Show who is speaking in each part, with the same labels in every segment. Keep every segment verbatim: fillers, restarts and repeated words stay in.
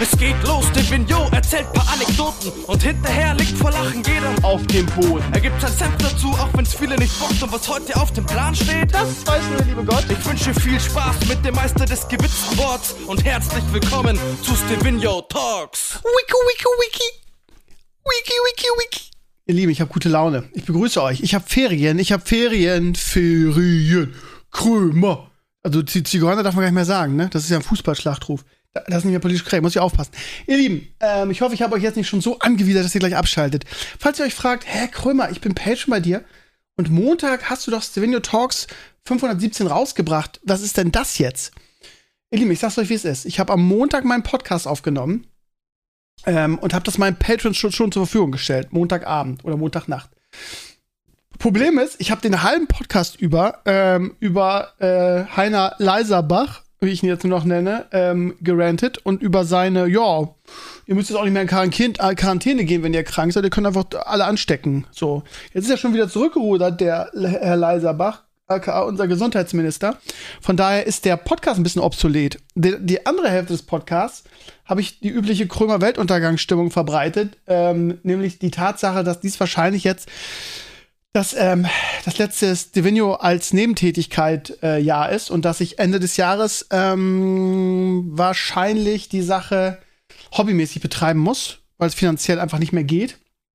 Speaker 1: Es geht los, Divino erzählt paar Anekdoten und hinterher liegt vor Lachen jeder auf dem Boden. Er gibt sein Senf dazu, auch wenn's viele nicht bockt. Und was heute auf dem Plan steht, das weiß nur der liebe Gott. Ich wünsche viel Spaß mit dem Meister des gewitzten Worts und herzlich willkommen zu Stevino Talks.
Speaker 2: Wiki, wiki, wiki. Wiki, wiki, wiki. Ihr Lieben, ich habe gute Laune. Ich begrüße euch. Ich habe Ferien. Ich habe Ferien. Ferien. Krömer. Also Zigeuner darf man gar nicht mehr sagen, ne? Das ist ja ein Fußballschlachtruf. Das ist nicht mehr politisch korrekt, muss ich aufpassen. Ihr Lieben, ähm, ich hoffe, ich habe euch jetzt nicht schon so angewidert, dass ihr gleich abschaltet. Falls ihr euch fragt, Herr Krömer, ich bin Patreon bei dir und Montag hast du doch Stevino Talks fünfhundertsiebzehn rausgebracht. Was ist denn das jetzt? Ihr Lieben, ich sag's euch, wie es ist. Ich habe am Montag meinen Podcast aufgenommen ähm, und habe das meinen Patrons schon, schon zur Verfügung gestellt. Montagabend oder Montagnacht. Problem ist, ich habe den halben Podcast über, ähm, über äh, Heiner Leiserbach, wie ich ihn jetzt nur noch nenne, ähm, gerantet und über seine, ja, ihr müsst jetzt auch nicht mehr in Quarantäne, Quarantäne gehen, wenn ihr krank seid, ihr könnt einfach alle anstecken. So, jetzt ist er schon wieder zurückgerudert, der Herr Leiserbach, aka unser Gesundheitsminister. Von daher ist der Podcast ein bisschen obsolet. Die, die andere Hälfte des Podcasts habe ich die übliche Krömer-Weltuntergangsstimmung verbreitet, ähm, nämlich die Tatsache, dass dies wahrscheinlich jetzt dass ähm, das letzte Stevino als Nebentätigkeit äh, Jahr ist und dass ich Ende des Jahres ähm, wahrscheinlich die Sache hobbymäßig betreiben muss, weil es finanziell einfach nicht mehr geht.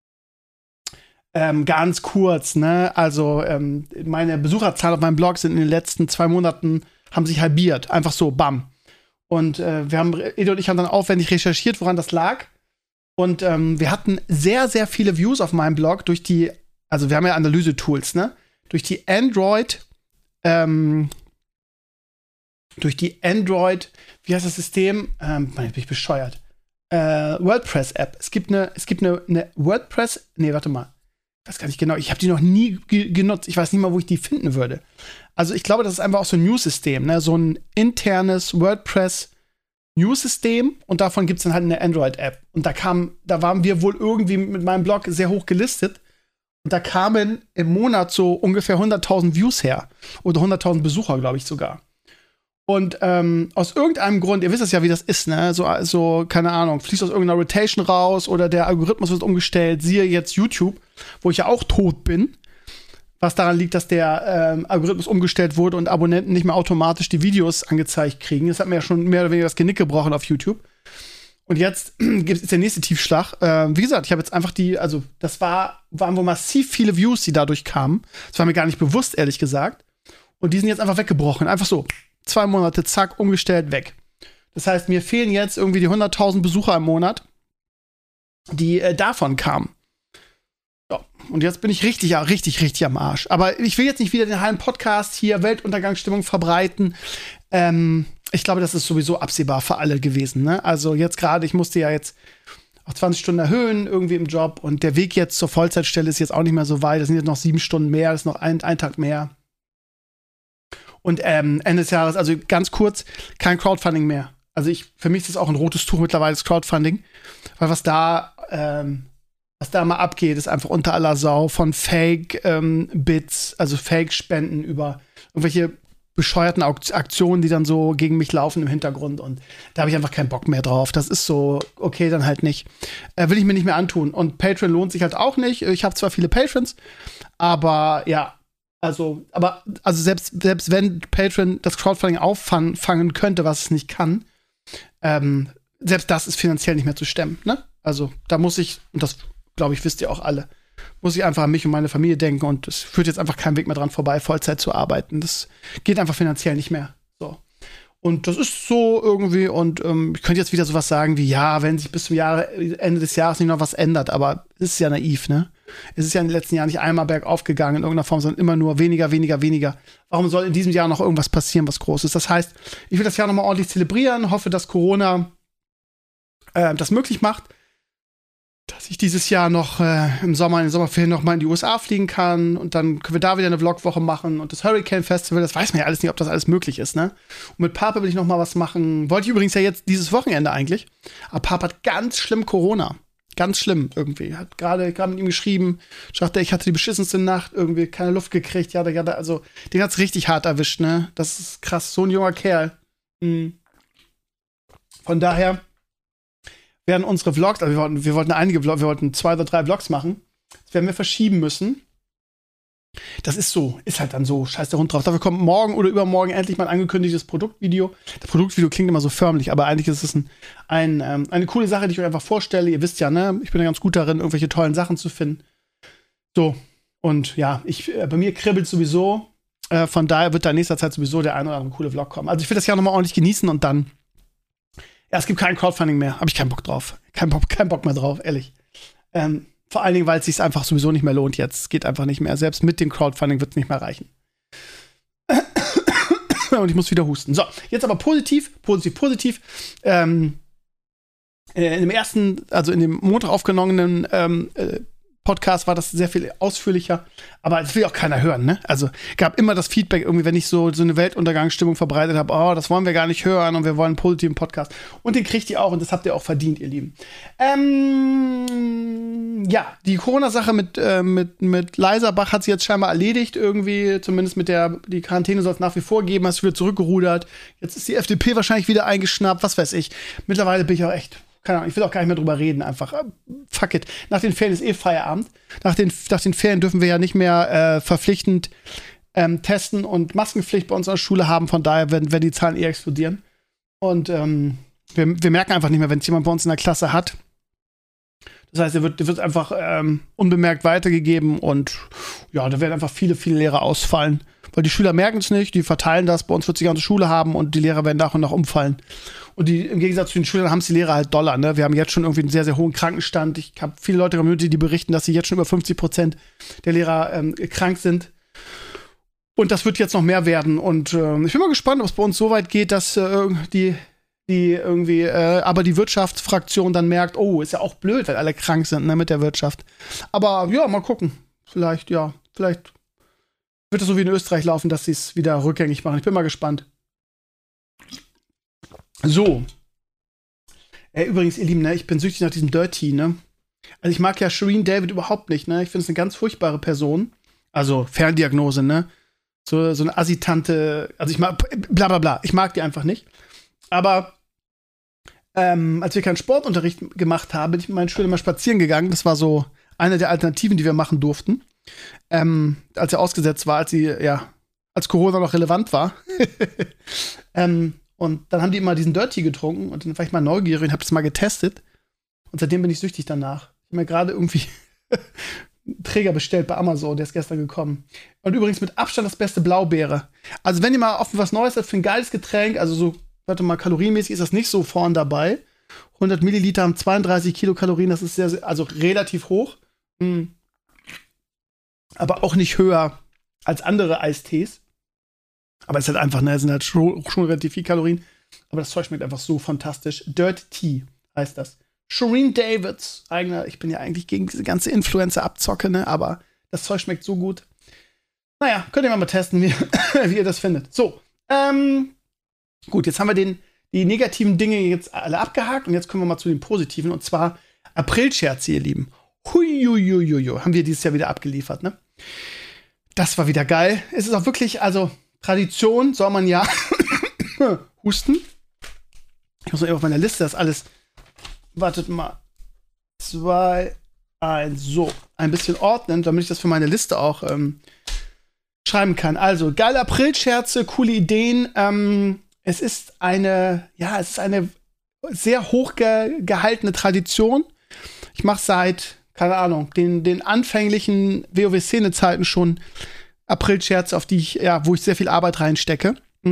Speaker 2: Ähm, ganz kurz, ne? Also ähm, meine Besucherzahlen auf meinem Blog sind in den letzten zwei Monaten haben sich halbiert, einfach so, bam. Und äh, wir haben, Edo und ich haben dann aufwendig recherchiert, woran das lag. Und ähm, wir hatten sehr, sehr viele Views auf meinem Blog durch die Also wir haben ja Analyse-Tools, ne? Durch die Android, ähm, durch die Android, wie heißt das System? Ähm, Mann, jetzt bin ich bescheuert. Äh, WordPress-App. Es gibt eine, es gibt eine, eine WordPress, nee, warte mal. Ich weiß gar nicht genau. Ich habe die noch nie ge- genutzt. Ich weiß nicht mal, wo ich die finden würde. Also ich glaube, das ist einfach auch so ein News-System, ne? So ein internes WordPress News-System und davon gibt es dann halt eine Android-App. Und da kam, da waren wir wohl irgendwie mit meinem Blog sehr hoch gelistet. Und da kamen im Monat so ungefähr hunderttausend Views her. Oder hunderttausend Besucher, glaube ich sogar. Und ähm, aus irgendeinem Grund, ihr wisst es ja, wie das ist, ne? So, so, keine Ahnung, fließt aus irgendeiner Rotation raus oder der Algorithmus wird umgestellt. Siehe jetzt YouTube, wo ich ja auch tot bin. Was daran liegt, dass der ähm, Algorithmus umgestellt wurde und Abonnenten nicht mehr automatisch die Videos angezeigt kriegen. Das hat mir ja schon mehr oder weniger das Genick gebrochen auf YouTube. Und jetzt ist der nächste Tiefschlag. Äh, wie gesagt, ich habe jetzt einfach die, also das war, waren wohl massiv viele Views, die dadurch kamen. Das war mir gar nicht bewusst, ehrlich gesagt. Und die sind jetzt einfach weggebrochen. Einfach so. Zwei Monate, zack, umgestellt, weg. Das heißt, mir fehlen jetzt irgendwie die hunderttausend Besucher im Monat, die äh, davon kamen. Ja, und jetzt bin ich richtig, ja, richtig, richtig am Arsch. Aber ich will jetzt nicht wieder den halben Podcast hier Weltuntergangsstimmung verbreiten. Ähm, ich glaube, das ist sowieso absehbar für alle gewesen, ne? Also jetzt gerade, ich musste ja jetzt auf zwanzig Stunden erhöhen, irgendwie im Job. Und der Weg jetzt zur Vollzeitstelle ist jetzt auch nicht mehr so weit. Das sind jetzt noch sieben Stunden mehr, das ist noch ein, ein Tag mehr. Und ähm, Ende des Jahres, also ganz kurz, kein Crowdfunding mehr. Also ich, für mich ist das auch ein rotes Tuch mittlerweile, das Crowdfunding. Weil was da, ähm, was da mal abgeht, ist einfach unter aller Sau von Fake-Bits, ähm, also Fake-Spenden über irgendwelche bescheuerten Aktionen, die dann so gegen mich laufen im Hintergrund. Und da habe ich einfach keinen Bock mehr drauf. Das ist so, okay, dann halt nicht. Äh, will ich mir nicht mehr antun. Und Patreon lohnt sich halt auch nicht. Ich habe zwar viele Patrons, aber ja, also, aber, also selbst, selbst wenn Patreon das Crowdfunding auffangen könnte, was es nicht kann, ähm, selbst das ist finanziell nicht mehr zu stemmen, ne? Also, da muss ich, und das, glaube ich, wisst ihr auch alle, muss ich einfach an mich und meine Familie denken und es führt jetzt einfach kein Weg mehr dran vorbei, Vollzeit zu arbeiten. Das geht einfach finanziell nicht mehr. So. Und das ist so irgendwie, und ähm, ich könnte jetzt wieder sowas sagen wie, ja, wenn sich bis zum Jahre, Ende des Jahres nicht noch was ändert, aber es ist ja naiv, ne? Es ist ja in den letzten Jahren nicht einmal bergauf gegangen in irgendeiner Form, sondern immer nur weniger, weniger, weniger. Warum soll in diesem Jahr noch irgendwas passieren, was Großes? Das heißt, ich will das Jahr nochmal ordentlich zelebrieren, hoffe, dass Corona äh, das möglich macht, dass ich dieses Jahr noch äh, im Sommer, in den Sommerferien noch mal in die U S A fliegen kann und dann können wir da wieder eine Vlogwoche machen und das Hurricane Festival, das weiß man ja alles nicht, ob das alles möglich ist, ne? Und mit Papa will ich noch mal was machen. Wollte ich übrigens ja jetzt dieses Wochenende eigentlich, aber Papa hat ganz schlimm Corona. Ganz schlimm irgendwie. Hat gerade gerade mit ihm geschrieben, sagte, ich hatte die beschissenste Nacht, irgendwie keine Luft gekriegt, ja, ja, also den hat's richtig hart erwischt, ne? Das ist krass, so ein junger Kerl. Mhm. Von daher werden unsere Vlogs, also wir wollten, wir wollten einige Vlogs, wir wollten zwei oder drei Vlogs machen. Das werden wir verschieben müssen. Das ist so, ist halt dann so, scheiß der Hund drauf. Dafür kommt morgen oder übermorgen endlich mal ein angekündigtes Produktvideo. Das Produktvideo klingt immer so förmlich, aber eigentlich ist es ein, ein, ähm, eine coole Sache, die ich euch einfach vorstelle. Ihr wisst ja, ne, ich bin ja ganz gut darin, irgendwelche tollen Sachen zu finden. So, und ja, ich, äh, bei mir kribbelt sowieso. Äh, von daher wird da in nächster Zeit sowieso der ein oder andere coole Vlog kommen. Also ich will das Jahr nochmal ordentlich genießen und dann, ja, es gibt kein Crowdfunding mehr. Habe ich keinen Bock drauf. Kein Bock, kein Bock mehr drauf, ehrlich. Ähm, Vor allen Dingen, weil es sich einfach sowieso nicht mehr lohnt jetzt. Es geht einfach nicht mehr. Selbst mit dem Crowdfunding wird es nicht mehr reichen. Und ich muss wieder husten. So, jetzt aber positiv, positiv, positiv. Ähm, äh, in dem ersten, also in dem Montag aufgenommenen ähm, äh, Podcast war das sehr viel ausführlicher, aber das will auch keiner hören, ne? Also gab immer das Feedback irgendwie, wenn ich so, so eine Weltuntergangsstimmung verbreitet habe, oh, das wollen wir gar nicht hören und wir wollen einen positiven Podcast. Und den kriegt ihr auch und das habt ihr auch verdient, ihr Lieben. Ähm, ja, die Corona-Sache mit, äh, mit, mit Leiserbach hat sie jetzt scheinbar erledigt irgendwie, zumindest mit der, die Quarantäne soll es nach wie vor geben, hast du wieder zurückgerudert. Jetzt ist die F D P wahrscheinlich wieder eingeschnappt, was weiß ich. Mittlerweile bin ich auch echt keine Ahnung, ich will auch gar nicht mehr drüber reden, einfach. Fuck it. Nach den Ferien ist eh Feierabend. Nach den, nach den Ferien dürfen wir ja nicht mehr äh, verpflichtend ähm, testen und Maskenpflicht bei uns an der Schule haben. Von daher werden, werden die Zahlen eher explodieren. Und ähm, wir, wir merken einfach nicht mehr, wenn es jemand bei uns in der Klasse hat. Das heißt, er wird, der wird einfach ähm, unbemerkt weitergegeben und ja, da werden einfach viele, viele Lehrer ausfallen. Weil die Schüler merken es nicht, die verteilen das, bei uns wird sie die ganze Schule haben und die Lehrer werden nach und nach umfallen. Und die, im Gegensatz zu den Schülern haben es die Lehrer halt doller, ne? Wir haben jetzt schon irgendwie einen sehr, sehr hohen Krankenstand. Ich habe viele Leute in der Community, die berichten, dass sie jetzt schon über fünfzig Prozent der Lehrer ähm, krank sind. Und das wird jetzt noch mehr werden. Und ähm, ich bin mal gespannt, ob es bei uns so weit geht, dass äh, die, die irgendwie, äh, aber die Wirtschaftsfraktion dann merkt, oh, ist ja auch blöd, weil alle krank sind, ne, mit der Wirtschaft. Aber ja, mal gucken. Vielleicht, ja, vielleicht wird es so wie in Österreich laufen, dass sie es wieder rückgängig machen. Ich bin mal gespannt. So. Äh, übrigens, ihr Lieben, ne, ich bin süchtig nach diesem Dirty, ne? Also ich mag ja Shireen David überhaupt nicht, ne? Ich finde es eine ganz furchtbare Person. Also Ferndiagnose, ne? So, so eine Assitante, also ich mag, bla bla bla, ich mag die einfach nicht. Aber ähm, als wir keinen Sportunterricht gemacht haben, bin ich mit meinen Schülern mal spazieren gegangen. Das war so eine der Alternativen, die wir machen durften. Ähm, als er ausgesetzt war, als sie, ja, als Corona noch relevant war. ähm, und dann haben die immer diesen Dirty getrunken und dann war ich mal neugierig und hab das mal getestet. Und seitdem bin ich süchtig danach. Ich habe mir gerade irgendwie einen Träger bestellt bei Amazon, der ist gestern gekommen. Und übrigens mit Abstand das beste Blaubeere. Also wenn ihr mal offen was Neues habt für ein geiles Getränk, also so, warte mal, kalorienmäßig ist das nicht so vorn dabei. hundert Milliliter haben zweiunddreißig Kilokalorien, das ist sehr, sehr also relativ hoch. Mhm. Aber auch nicht höher als andere Eistees. Aber es ist halt einfach, ne, es sind halt schon, schon relativ viel Kalorien. Aber das Zeug schmeckt einfach so fantastisch. Dirt Tea heißt das. Shireen Davids, eigener, ich bin ja eigentlich gegen diese ganze Influencer-Abzocke, ne, aber das Zeug schmeckt so gut. Naja, könnt ihr mal, mal testen, wie, wie ihr das findet. So, ähm, gut, jetzt haben wir den, die negativen Dinge jetzt alle abgehakt und jetzt kommen wir mal zu den positiven und zwar Aprilscherze, ihr Lieben. Huiuiuiui, haben wir dieses Jahr wieder abgeliefert, ne? Das war wieder geil. Es ist auch wirklich, also Tradition soll man ja husten. Ich muss mal eben auf meiner Liste das alles. Wartet mal. Zwei, eins, so. Ein bisschen ordnen, damit ich das für meine Liste auch ähm, schreiben kann. Also, geile Aprilscherze, coole Ideen. Ähm, es ist eine, ja, es ist eine sehr hoch ge- gehaltene Tradition. Ich mache seit, keine Ahnung, den, den anfänglichen WoW-Szene-Zeiten schon Aprilscherze, auf die ich, ja, wo ich sehr viel Arbeit reinstecke.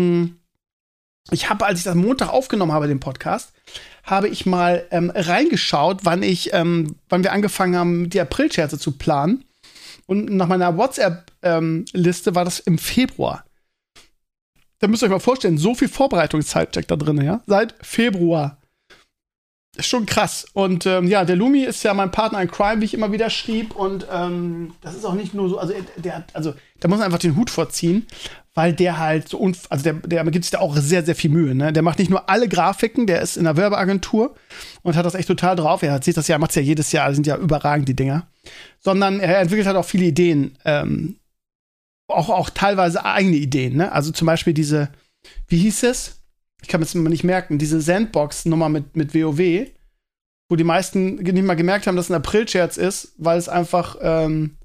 Speaker 2: Ich habe, als ich das Montag aufgenommen habe, den Podcast, habe ich mal ähm, reingeschaut, wann ich, ähm, wann wir angefangen haben, die Aprilscherze zu planen. Und nach meiner WhatsApp-Liste ähm, war das im Februar. Da müsst ihr euch mal vorstellen, so viel Vorbereitungszeit steckt da drin, ja? Seit Februar. Ist schon krass. Und ähm, ja, der Lumi ist ja mein Partner in Crime, wie ich immer wieder schrieb. Und ähm, das ist auch nicht nur so, also der hat, also da muss man einfach den Hut vorziehen, weil der halt so, unf- also der, der gibt sich da auch sehr, sehr viel Mühe, ne? Der macht nicht nur alle Grafiken, der ist in der Werbeagentur und hat das echt total drauf. Er sieht das ja, macht's ja jedes Jahr, die sind ja überragend, die Dinger. Sondern er entwickelt halt auch viele Ideen, ähm, auch, auch teilweise eigene Ideen, ne? Also zum Beispiel diese, wie hieß es? Ich kann mir das immer nicht merken, diese Sandbox-Nummer mit, mit WoW. wo die meisten nicht mal gemerkt haben, dass es ein April-Scherz ist, weil es einfach, ähm,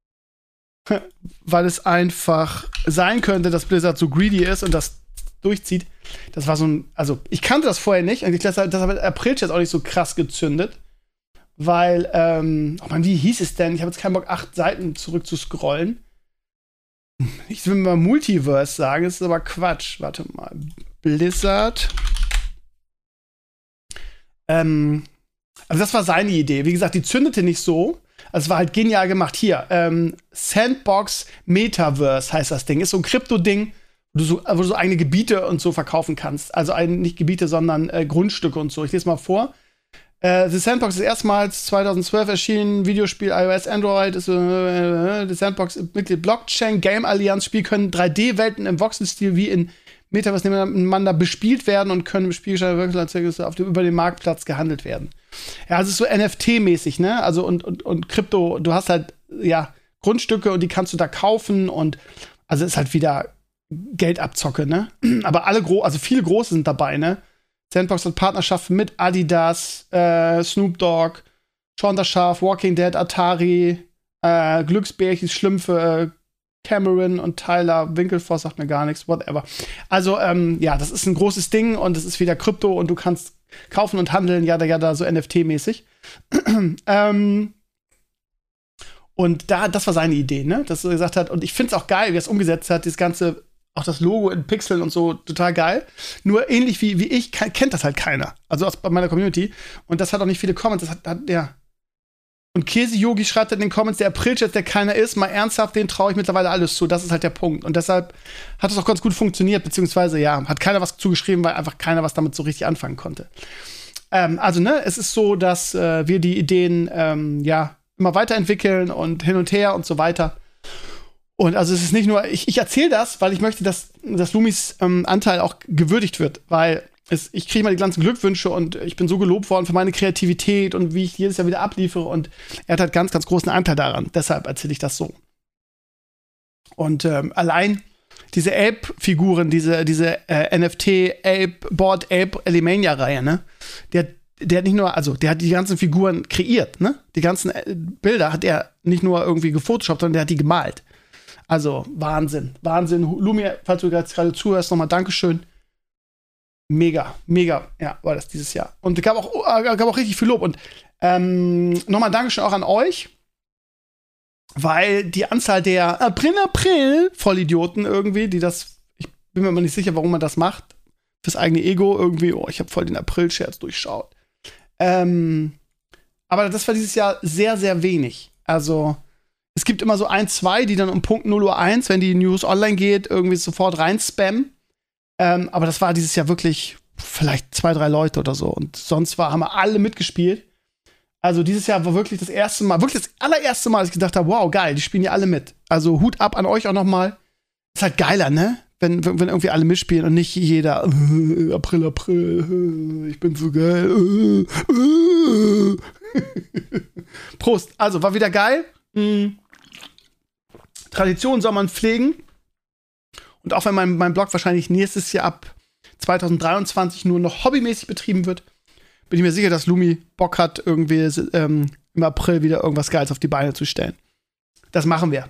Speaker 2: weil es einfach sein könnte, dass Blizzard so greedy ist und das durchzieht. Das war so ein, also ich kannte das vorher nicht und ich glaube, das hat April-Scherz auch nicht so krass gezündet, weil, ähm, oh Mann, wie hieß es denn? Ich habe jetzt keinen Bock, acht Seiten zurück zu scrollen. Ich will mal Multiverse sagen, das ist aber Quatsch. Warte mal. Blizzard. Ähm, also das war seine Idee. Wie gesagt, die zündete nicht so. Also es war halt genial gemacht. Hier, ähm, Sandbox Metaverse heißt das Ding. Ist so ein Krypto-Ding, wo du so, wo du so eigene Gebiete und so verkaufen kannst. Also ein, nicht Gebiete, sondern äh, Grundstücke und so. Ich lese mal vor. Uh, The Sandbox ist erstmals zweitausendzwölf erschienen, Videospiel, iOS, Android, ist, uh, The Sandbox Mitglied Blockchain, Game Allianz Spiel können drei D-Welten im Voxel-Stil wie in Metaverse nebeneinander bespielt werden und können im Spielstand auf dem, über den Marktplatz gehandelt werden. Ja, also es ist so N F T-mäßig, ne? Also und, und, und Krypto, du hast halt, ja, Grundstücke und die kannst du da kaufen und also ist halt wieder Geldabzocke, ne? Aber alle gro also viele große sind dabei, ne? Sandbox hat Partnerschaften mit Adidas, äh, Snoop Dogg, Shaun das Schaf, Walking Dead, Atari, äh, Glücksbärchen, Schlümpfe, äh, Cameron und Tyler Winkelfoss, sagt mir gar nichts, whatever. Also, ähm, ja, das ist ein großes Ding und es ist wieder Krypto und du kannst kaufen und handeln, ja, ja, da so N F T-mäßig. ähm, und da, das war seine Idee, ne? Dass er gesagt hat, und ich find's auch geil, wie er es umgesetzt hat, dieses ganze auch das Logo in Pixeln und so, total geil. Nur ähnlich wie, wie ich, kennt das halt keiner. Also aus meiner Community. Und das hat auch nicht viele Comments. Das hat, hat ja. Und Käse-Yogi schreibt in den Comments, der Aprilscherz, der keiner ist, mal ernsthaft, den traue ich mittlerweile alles zu. Das ist halt der Punkt. Und deshalb hat es auch ganz gut funktioniert, beziehungsweise, ja, hat keiner was zugeschrieben, weil einfach keiner was damit so richtig anfangen konnte. Ähm, also, ne, es ist so, dass äh, wir die Ideen, ähm, ja, immer weiterentwickeln und hin und her und so weiter. Und also es ist nicht nur, ich, ich erzähle das, weil ich möchte, dass, dass Lumis ähm, Anteil auch gewürdigt wird, weil es, ich kriege mal die ganzen Glückwünsche und ich bin so gelobt worden für meine Kreativität und wie ich jedes Jahr wieder abliefere und er hat halt ganz, ganz großen Anteil daran. Deshalb erzähle ich das so. Und ähm, allein diese Ape-Figuren, diese, diese äh, N F T-Ape, Board-Ape Elemania-Reihe, ne, der, der hat nicht nur, also der hat die ganzen Figuren kreiert, ne, die ganzen äh, Bilder hat er nicht nur irgendwie gefotoshoppt, sondern der hat die gemalt. Also, Wahnsinn, Wahnsinn. Lumi, falls du jetzt gerade zuhörst, nochmal Dankeschön. Mega, mega, ja, war das dieses Jahr. Und es gab auch, äh, gab auch richtig viel Lob. Und ähm, nochmal Dankeschön auch an euch, weil die Anzahl der April-April-Vollidioten irgendwie, die das, ich bin mir immer nicht sicher, warum man das macht, fürs eigene Ego irgendwie, oh, ich habe voll den April-Scherz durchschaut. Ähm, aber das war dieses Jahr sehr, sehr wenig. Also, es gibt immer so ein, zwei, die dann um Punkt null Uhr eins, wenn die News online geht, irgendwie sofort rein spammen. Ähm, aber das war dieses Jahr wirklich vielleicht zwei, drei Leute oder so. Und sonst war, haben wir alle mitgespielt. Also dieses Jahr war wirklich das erste Mal, wirklich das allererste Mal, dass ich gedacht habe, wow, geil, die spielen ja alle mit. Also Hut ab an euch auch noch mal. Ist halt geiler, ne? Wenn, wenn irgendwie alle mitspielen und nicht jeder äh, April, April, äh, ich bin so geil. Äh, äh. Prost. Also, war wieder geil. Mhm. Tradition soll man pflegen. Und auch wenn mein, mein Blog wahrscheinlich nächstes Jahr ab zwanzig dreiundzwanzig nur noch hobbymäßig betrieben wird, bin ich mir sicher, dass Lumi Bock hat, irgendwie ähm, im April wieder irgendwas Geiles auf die Beine zu stellen. Das machen wir.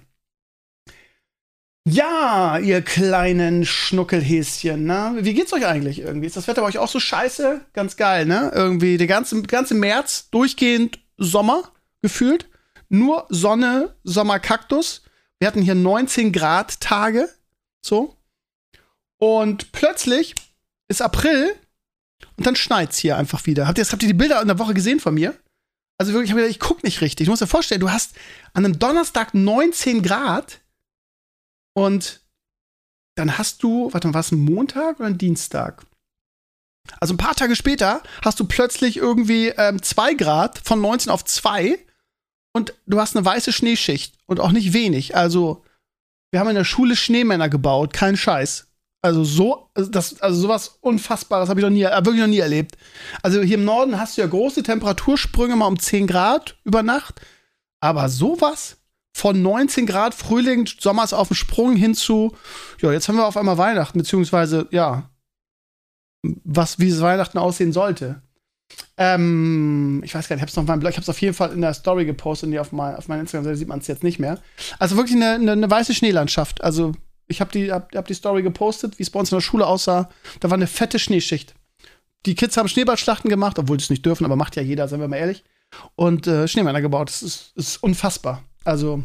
Speaker 2: Ja, ihr kleinen Schnuckelhäschen, ne? Wie geht's euch eigentlich irgendwie? Ist das Wetter bei euch auch so scheiße? Ganz geil, ne? Irgendwie der ganze, ganze März durchgehend Sommer gefühlt. Nur Sonne, Sommerkaktus. Wir hatten hier neunzehn Grad Tage. So. Und plötzlich ist April und dann schneit's hier einfach wieder. Habt ihr, habt ihr die Bilder in der Woche gesehen von mir? Also wirklich, ich, hab gedacht, ich guck nicht richtig. Du musst dir vorstellen, du hast an einem Donnerstag neunzehn Grad und dann hast du, warte mal, war es ein Montag oder ein Dienstag? Also ein paar Tage später hast du plötzlich irgendwie ähm, zwei Grad von neunzehn auf zwei und du hast eine weiße Schneeschicht und auch nicht wenig. Also wir haben in der Schule Schneemänner gebaut, kein Scheiß. Also so, das, also sowas Unfassbares habe ich noch nie, wirklich noch nie erlebt. Also hier im Norden hast du ja große Temperatursprünge mal um zehn Grad über Nacht. Aber sowas von neunzehn Grad Frühling, Sommer ist auf dem Sprung hin zu, ja, jetzt haben wir auf einmal Weihnachten, beziehungsweise, ja, was, wie es Weihnachten aussehen sollte. Ähm, ich weiß gar nicht, ich hab's noch auf meinem Blog, ich hab's auf jeden Fall in der Story gepostet und die auf, mein, auf meiner Instagram-Seite sieht man es jetzt nicht mehr. Also wirklich eine, eine, eine weiße Schneelandschaft. Also ich habe die, hab, hab die Story gepostet, wie es bei uns in der Schule aussah. Da war eine fette Schneeschicht. Die Kids haben Schneeballschlachten gemacht, obwohl sie es nicht dürfen, aber macht ja jeder, seien wir mal ehrlich. Und äh, Schneemänner gebaut. Das ist, ist unfassbar. Also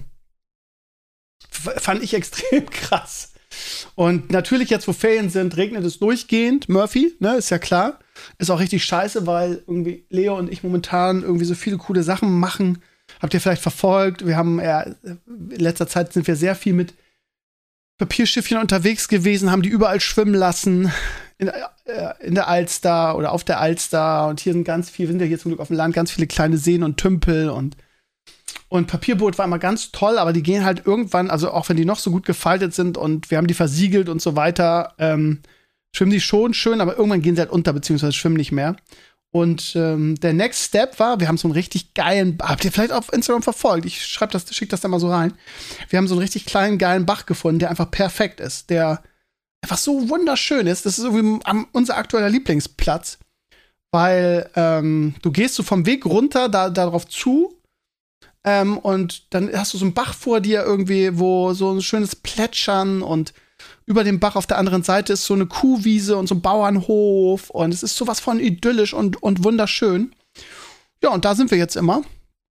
Speaker 2: f- fand ich extrem krass. Und natürlich jetzt, wo Ferien sind, regnet es durchgehend. Murphy, ne, ist ja klar. Ist auch richtig scheiße, weil irgendwie Leo und ich momentan irgendwie so viele coole Sachen machen. Habt ihr vielleicht verfolgt? Wir haben ja, in letzter Zeit sind wir sehr viel mit Papierschiffchen unterwegs gewesen, haben die überall schwimmen lassen. In, äh, in der Alster oder auf der Alster. Und hier sind ganz viele, wir sind ja hier zum Glück auf dem Land, ganz viele kleine Seen und Tümpel und Und Papierboot war immer ganz toll, aber die gehen halt irgendwann, also auch wenn die noch so gut gefaltet sind und wir haben die versiegelt und so weiter, ähm, schwimmen die schon schön, aber irgendwann gehen sie halt unter, beziehungsweise schwimmen nicht mehr. Und ähm, der Next Step war, wir haben so einen richtig geilen, habt ihr vielleicht auf Instagram verfolgt? Ich schreib das, schick das da mal so rein. Wir haben so einen richtig kleinen, geilen Bach gefunden, der einfach perfekt ist, der einfach so wunderschön ist. Das ist irgendwie am, unser aktueller Lieblingsplatz, weil ähm, du gehst so vom Weg runter, da darauf zu, Ähm, und dann hast du so einen Bach vor dir irgendwie, wo so ein schönes Plätschern und über dem Bach auf der anderen Seite ist so eine Kuhwiese und so ein Bauernhof und es ist sowas von idyllisch und, und wunderschön. Ja, und da sind wir jetzt immer.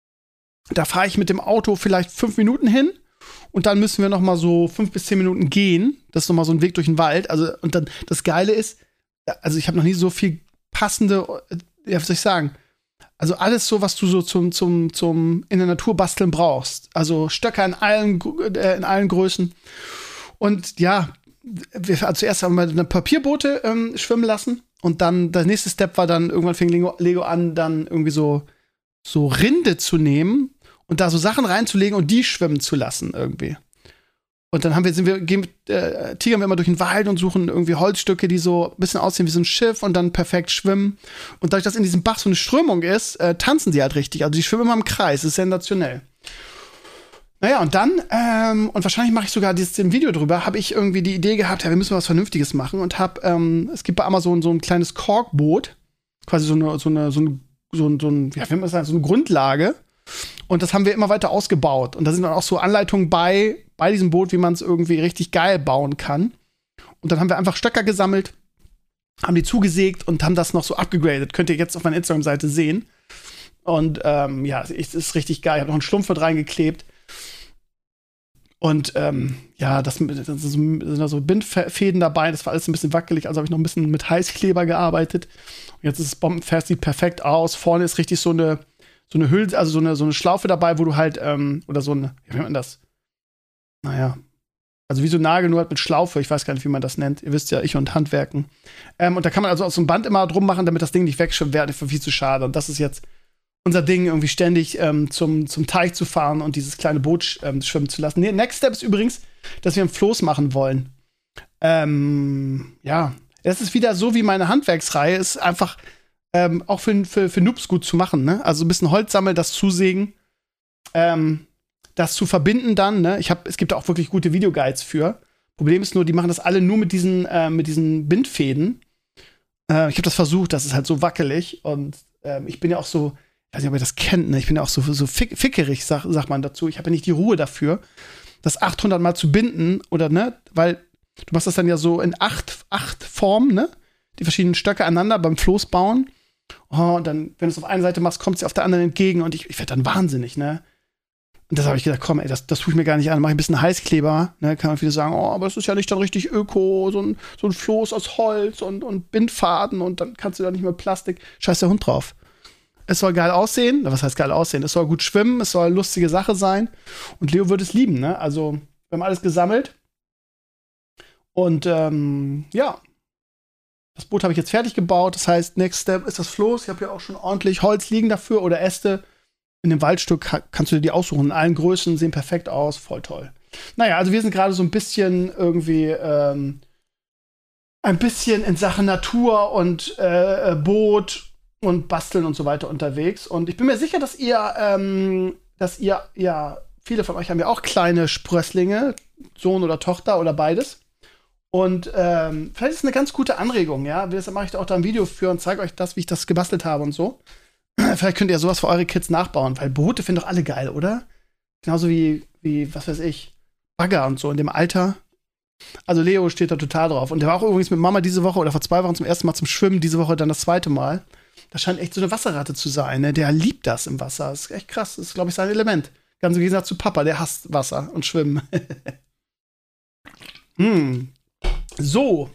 Speaker 2: Da fahre ich mit dem Auto vielleicht fünf Minuten hin und dann müssen wir noch mal so fünf bis zehn Minuten gehen. Das ist noch mal so ein Weg durch den Wald. Also, und dann, das Geile ist, also ich habe noch nie so viel passende, ja, was soll ich sagen, also alles so, was du so zum, zum, zum in der Natur basteln brauchst. Also Stöcker in allen, äh, in allen Größen. Und ja, wir also zuerst haben wir eine Papierboote ähm, schwimmen lassen. Und dann, der nächste Step war dann, irgendwann fing Lego, Lego an, dann irgendwie so, so Rinde zu nehmen und da so Sachen reinzulegen und die schwimmen zu lassen irgendwie. Und dann haben wir, sind wir, gehen, äh, tigern wir immer durch den Wald und suchen irgendwie Holzstücke, die so ein bisschen aussehen wie so ein Schiff und dann perfekt schwimmen. Und dadurch, dass in diesem Bach so eine Strömung ist, äh, tanzen die halt richtig. Also die schwimmen immer im Kreis, das ist sensationell. Naja, und dann, ähm, und wahrscheinlich mache ich sogar dieses im Video drüber, habe ich irgendwie die Idee gehabt, ja, wir müssen was Vernünftiges machen und habe, ähm, es gibt bei Amazon so ein kleines Korkboot, quasi so eine, so eine, so ein, so ein, so ein ja, wie man das sagen, so eine Grundlage. Und das haben wir immer weiter ausgebaut. Und da sind dann auch so Anleitungen bei, bei diesem Boot, wie man es irgendwie richtig geil bauen kann. Und dann haben wir einfach Stöcker gesammelt, haben die zugesägt und haben das noch so abgegradet. Könnt ihr jetzt auf meiner Instagram-Seite sehen. Und ähm, ja, es ist richtig geil. Ich habe noch einen Schlumpf mit reingeklebt. Und ähm, ja, das, das sind da so Bindfäden dabei. Das war alles ein bisschen wackelig. Also habe ich noch ein bisschen mit Heißkleber gearbeitet. Und jetzt ist es bombenfest, sieht perfekt aus. Vorne ist richtig so eine so eine Hülse, also so eine, so eine Schlaufe dabei, wo du halt, ähm, oder so eine, wie nennt man das? Naja, also wie so ein Nagel, nur halt mit Schlaufe, ich weiß gar nicht, wie man das nennt. Ihr wisst ja, ich und Handwerken. Ähm, und da kann man also aus so einem Band immer drum machen, damit das Ding nicht wegschwimmt, wäre viel zu schade. Und das ist jetzt unser Ding, irgendwie ständig ähm, zum, zum Teich zu fahren und dieses kleine Boot ähm, schwimmen zu lassen. Nee, Next Step ist übrigens, dass wir ein Floß machen wollen. Ähm, ja, das ist wieder so wie meine Handwerksreihe, ist einfach Ähm, auch für, für, für Noobs gut zu machen, ne? Also ein bisschen Holz sammeln, das zusägen, ähm, das zu verbinden dann, ne? Ich hab, es gibt auch wirklich gute Videoguides für. Problem ist nur, die machen das alle nur mit diesen, äh, mit diesen Bindfäden. Äh, ich habe das versucht, das ist halt so wackelig und ähm, ich bin ja auch so, ich weiß nicht, ob ihr das kennt, ne? Ich bin ja auch so, so fick, fickerig, sag, sagt man dazu. Ich habe ja nicht die Ruhe dafür, das achthundert Mal zu binden oder, ne? Weil du machst das dann ja so in acht, acht Formen, ne? Die verschiedenen Stöcke aneinander beim Floß bauen. Oh, und dann, wenn du es auf einer Seite machst, kommt sie auf der anderen entgegen und ich, ich werde dann wahnsinnig, ne? Und das habe ich gedacht, komm, ey, das, das tue ich mir gar nicht an. Mach ich ein bisschen Heißkleber, ne? Kann man viele sagen, oh, aber es ist ja nicht dann richtig öko, so ein, so ein Floß aus Holz und, und Bindfaden und dann kannst du da nicht mehr Plastik. Scheiß der Hund drauf. Es soll geil aussehen. Was heißt geil aussehen? Es soll gut schwimmen, es soll eine lustige Sache sein. Und Leo wird es lieben, ne? Also, wir haben alles gesammelt. Und, ähm, ja. Das Boot habe ich jetzt fertig gebaut. Das heißt, Next Step ist das Floß. Ich habe ja auch schon ordentlich Holz liegen dafür oder Äste. In dem Waldstück kannst du dir die aussuchen. In allen Größen, sehen perfekt aus. Voll toll. Naja, also wir sind gerade so ein bisschen irgendwie ähm, ein bisschen in Sachen Natur und äh, Boot und Basteln und so weiter unterwegs. Und ich bin mir sicher, dass ihr, ähm, dass ihr, ja, viele von euch haben ja auch kleine Sprösslinge, Sohn oder Tochter oder beides. Und ähm, vielleicht ist es eine ganz gute Anregung, ja. Deshalb mache ich da auch da ein Video für und zeige euch das, wie ich das gebastelt habe und so. Vielleicht könnt ihr sowas für eure Kids nachbauen, weil Boote finden doch alle geil, oder? Genauso wie, wie, was weiß ich, Bagger und so in dem Alter. Also Leo steht da total drauf. Und der war auch übrigens mit Mama diese Woche oder vor zwei Wochen zum ersten Mal zum Schwimmen, diese Woche dann das zweite Mal. Das scheint echt so eine Wasserratte zu sein, ne? Der liebt das im Wasser. Das ist echt krass. Das ist, glaube ich, sein Element. Ganz im Gegensatz zu Papa, der hasst Wasser und Schwimmen. hm. So.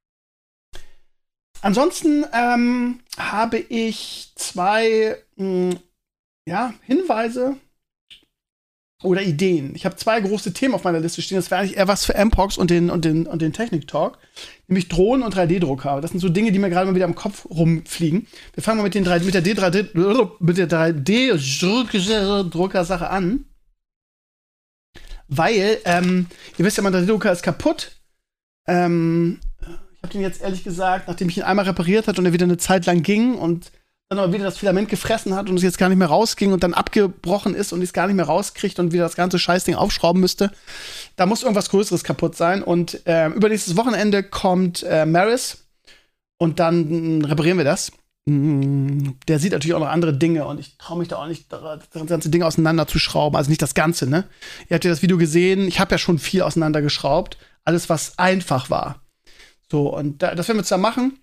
Speaker 2: Ansonsten ähm, habe ich zwei mh, ja, Hinweise oder Ideen. Ich habe zwei große Themen auf meiner Liste stehen. Das wäre eigentlich eher was für M-Pox und den, und den, und den Technik-Talk. Nämlich Drohnen und drei D-Drucker. Das sind so Dinge, die mir gerade mal wieder am Kopf rumfliegen. Wir fangen mal mit, den drei, mit der drei D-Drucker-Sache an. Weil, ähm, ihr wisst ja, mein drei D-Drucker ist kaputt. Ähm, ich habe den jetzt ehrlich gesagt, nachdem ich ihn einmal repariert hat und er wieder eine Zeit lang ging und dann aber wieder das Filament gefressen hat und es jetzt gar nicht mehr rausging und dann abgebrochen ist und ich es gar nicht mehr rauskriegt und wieder das ganze Scheißding aufschrauben müsste. Da muss irgendwas Größeres kaputt sein. Und äh, übernächstes Wochenende kommt äh, Maris und dann mh, reparieren wir das. Mh, der sieht natürlich auch noch andere Dinge und ich traue mich da auch nicht, das ganze Ding auseinanderzuschrauben. Also nicht das Ganze, ne? Ihr habt ja das Video gesehen. Ich habe ja schon viel auseinandergeschraubt. Alles, was einfach war. So, und da, das werden wir zusammen machen.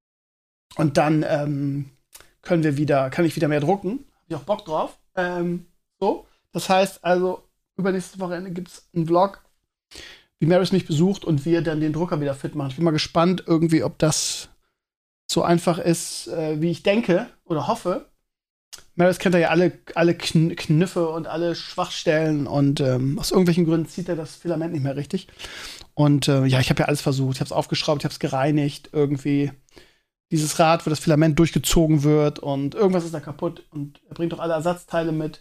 Speaker 2: Und dann, ähm, können wir wieder, kann ich wieder mehr drucken. Hab ich auch Bock drauf. Ähm, so. Das heißt also, übernächstes Wochenende gibt's einen Vlog, wie Maris mich besucht und wir dann den Drucker wieder fit machen. Ich bin mal gespannt irgendwie, ob das so einfach ist, äh, wie ich denke oder hoffe. Maris kennt ja alle, alle Kn- Kniffe und alle Schwachstellen und ähm, aus irgendwelchen Gründen zieht er das Filament nicht mehr richtig. Und äh, ja, ich habe ja alles versucht. Ich habe es aufgeschraubt, ich habe es gereinigt irgendwie. Dieses Rad, wo das Filament durchgezogen wird und irgendwas ist da kaputt und er bringt doch alle Ersatzteile mit.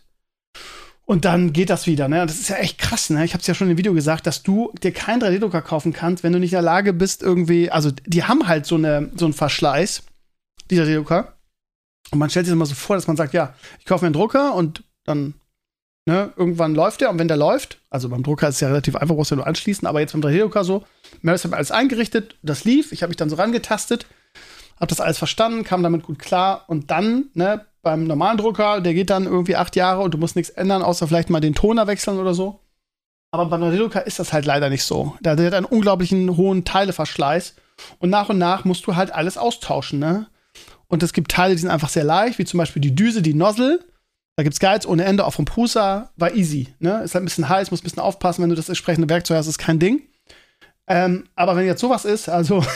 Speaker 2: Und dann geht das wieder, ne? Das ist ja echt krass, ne? Ich hab's ja schon im Video gesagt, dass du dir keinen drei D-Drucker kaufen kannst, wenn du nicht in der Lage bist, irgendwie, also die haben halt so, eine, so einen Verschleiß, dieser drei D-Drucker. Und man stellt sich immer so vor, dass man sagt, ja, ich kaufe mir einen Drucker und dann, ne, irgendwann läuft der und wenn der läuft, also beim Drucker ist es ja relativ einfach, brauchst du nur anschließen, aber jetzt beim drei D-Drucker so, Maris hat mir alles eingerichtet, das lief, ich habe mich dann so rangetastet, hab das alles verstanden, kam damit gut klar und dann, ne, beim normalen Drucker, der geht dann irgendwie acht Jahre und du musst nichts ändern, außer vielleicht mal den Toner wechseln oder so. Aber beim drei D-Drucker ist das halt leider nicht so. Der, der hat einen unglaublichen hohen Teileverschleiß und nach und nach musst du halt alles austauschen, ne? Und es gibt Teile, die sind einfach sehr leicht, wie zum Beispiel die Düse, die Nozzle. Da gibt's Guides ohne Ende, auch vom Prusa, war easy, ne? Ist halt ein bisschen heiß, musst ein bisschen aufpassen, wenn du das entsprechende Werkzeug hast, ist kein Ding. Ähm, aber wenn jetzt sowas ist, also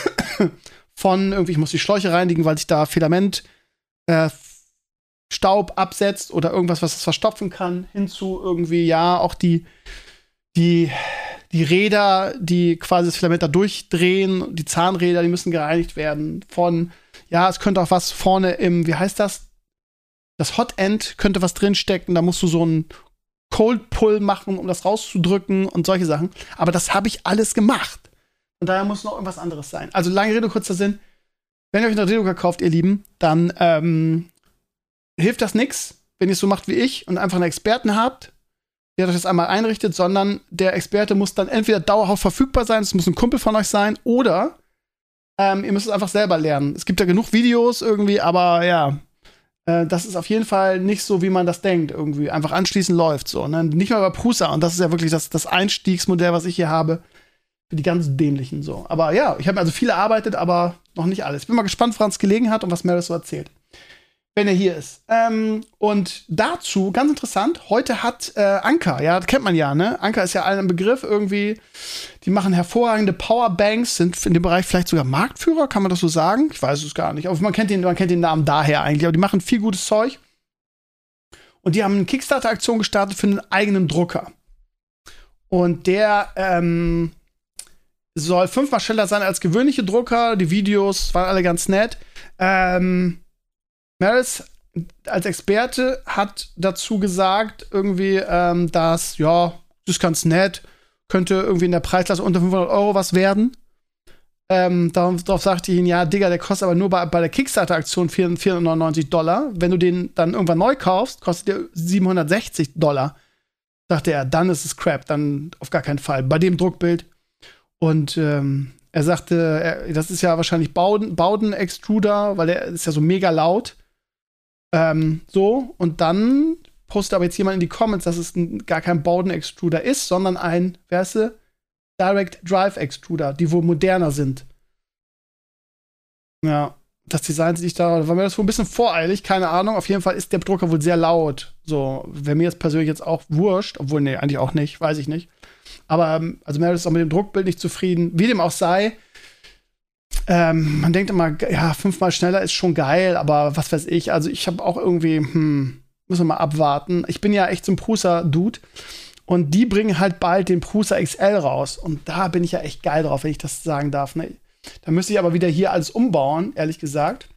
Speaker 2: von irgendwie, ich muss die Schläuche reinigen, weil sich da Filament äh, Staub absetzt oder irgendwas, was es verstopfen kann, hinzu irgendwie, ja, auch die, die, die Räder, die quasi das Filament da durchdrehen, die Zahnräder, die müssen gereinigt werden. Von, ja, es könnte auch was vorne im, wie heißt das? Das Hot End könnte was drinstecken, da musst du so einen Cold Pull machen, um das rauszudrücken und solche Sachen. Aber das habe ich alles gemacht. Und daher muss noch irgendwas anderes sein. Also lange Rede, kurzer Sinn. Wenn ihr euch einen drei D-Drucker kauft, ihr Lieben, dann ähm, hilft das nix, wenn ihr es so macht wie ich und einfach einen Experten habt, der euch das einmal einrichtet, sondern der Experte muss dann entweder dauerhaft verfügbar sein, es muss ein Kumpel von euch sein, oder ähm, ihr müsst es einfach selber lernen. Es gibt ja genug Videos irgendwie, aber ja, äh, das ist auf jeden Fall nicht so, wie man das denkt, irgendwie. Einfach anschließend läuft so. Ne? Nicht mal bei Prusa. Und das ist ja wirklich das, das Einstiegsmodell, was ich hier habe. Für die ganz Dämlichen so. Aber ja, ich habe also viel erarbeitet, aber noch nicht alles. Ich bin mal gespannt, woran es gelegen hat und was Maris so erzählt. Wenn er hier ist. Ähm, und dazu, ganz interessant, heute hat äh, Anker, ja, das kennt man ja, ne? Anker ist ja allen ein Begriff irgendwie. Die machen hervorragende Powerbanks, sind in dem Bereich vielleicht sogar Marktführer, kann man das so sagen? Ich weiß es gar nicht. Aber man kennt den, man kennt den Namen daher eigentlich. Aber die machen viel gutes Zeug. Und die haben eine Kickstarter-Aktion gestartet für einen eigenen Drucker. Und der, ähm, soll fünfmal schneller sein als gewöhnliche Drucker. Die Videos waren alle ganz nett. Ähm, Maris als Experte hat dazu gesagt, irgendwie, ähm, dass, ja, das ist ganz nett, könnte irgendwie in der Preisklasse unter fünfhundert Euro was werden. Ähm, darauf, darauf sagte ich ihn, ja, Digga, der kostet aber nur bei, bei der Kickstarter-Aktion vierhundertneunundneunzig Dollar. Wenn du den dann irgendwann neu kaufst, kostet der siebenhundertsechzig Dollar. Sagte er, dann ist es Crap, dann auf gar keinen Fall. Bei dem Druckbild. Und ähm, er sagte, er, das ist ja wahrscheinlich Bowden, Bowden-Extruder, weil der ist ja so mega laut. Ähm, so, und dann postet aber jetzt jemand in die Comments, dass es ein, gar kein Bowden-Extruder ist, sondern ein, wer ist sie? Direct Drive Extruder, die wohl moderner sind. Ja, das Design sieht nicht da, war mir das wohl ein bisschen voreilig, keine Ahnung. Auf jeden Fall ist der Drucker wohl sehr laut. So, wäre mir jetzt persönlich jetzt auch wurscht, obwohl, nee, eigentlich auch nicht, weiß ich nicht. Aber, also Meredith ist auch mit dem Druckbild nicht zufrieden, wie dem auch sei. Ähm, man denkt immer, ja, fünfmal schneller ist schon geil, aber was weiß ich, also ich habe auch irgendwie, hm, müssen wir mal abwarten. Ich bin ja echt so ein Prusa-Dude und die bringen halt bald den Prusa X L raus und da bin ich ja echt geil drauf, wenn ich das sagen darf, ne? Da müsste ich aber wieder hier alles umbauen, ehrlich gesagt.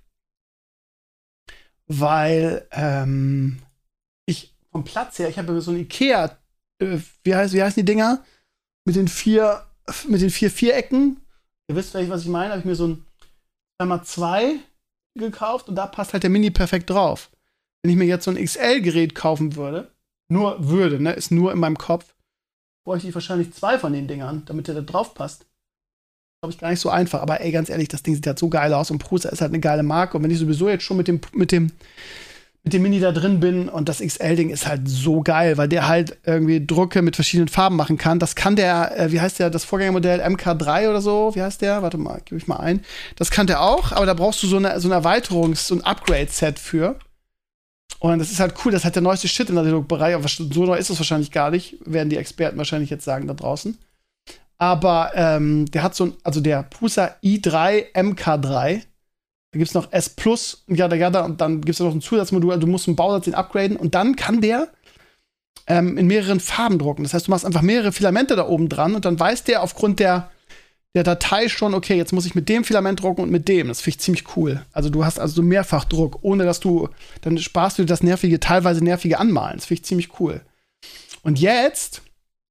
Speaker 2: Weil ähm, ich vom Platz her, ich habe so ein Ikea, äh, wie, heißt, wie heißen die Dinger? Mit den vier, mit den vier Vierecken. Ihr wisst vielleicht, was ich meine. Habe ich mir so ein zwei mal zwei gekauft und da passt halt der Mini perfekt drauf. Wenn ich mir jetzt so ein X L-Gerät kaufen würde, nur würde, ne, ist nur in meinem Kopf, bräuchte ich wahrscheinlich zwei von den Dingern, damit der da drauf passt. Glaube ich, gar nicht so einfach. Aber ey, ganz ehrlich, das Ding sieht halt so geil aus und Prusa ist halt eine geile Marke. Und wenn ich sowieso jetzt schon mit dem, mit dem, mit dem Mini da drin bin und das X L-Ding ist halt so geil, weil der halt irgendwie Drucke mit verschiedenen Farben machen kann. Das kann der, äh, wie heißt der, das Vorgängermodell M K drei oder so, wie heißt der? Warte mal, gebe ich mal ein. Das kann der auch, aber da brauchst du so eine, so ein Erweiterungs-, so ein Upgrade-Set für. Und das ist halt cool, das hat der neueste Shit in der Druckerei. Aber so neu ist es wahrscheinlich gar nicht, werden die Experten wahrscheinlich jetzt sagen da draußen. Aber ähm, der hat so ein, also der Prusa i drei M K drei. Da gibt's noch S Plus, jada, jada, und dann gibt's noch ein Zusatzmodul. Also du musst einen Bausatz den upgraden und dann kann der ähm, in mehreren Farben drucken. Das heißt, du machst einfach mehrere Filamente da oben dran und dann weiß der aufgrund der, der Datei schon, okay, jetzt muss ich mit dem Filament drucken und mit dem. Das finde ich ziemlich cool. Also du hast also so Mehrfachdruck, ohne dass du, dann sparst du dir das nervige, teilweise nervige Anmalen. Das finde ich ziemlich cool. Und jetzt,